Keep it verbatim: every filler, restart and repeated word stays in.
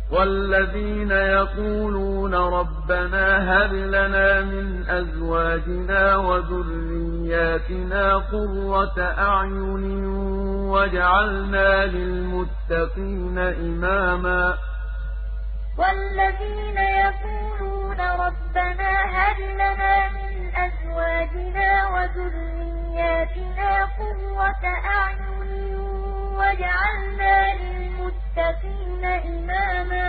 والذين يقولون ربنا هب لنا من أزواجنا وذرياتنا قرة أعين واجعلنا للمتقين إماما والذين يقولون ربنا هب لنا من أزواجنا وذرياتنا قرة أعين واجعلنا للمتقين إماما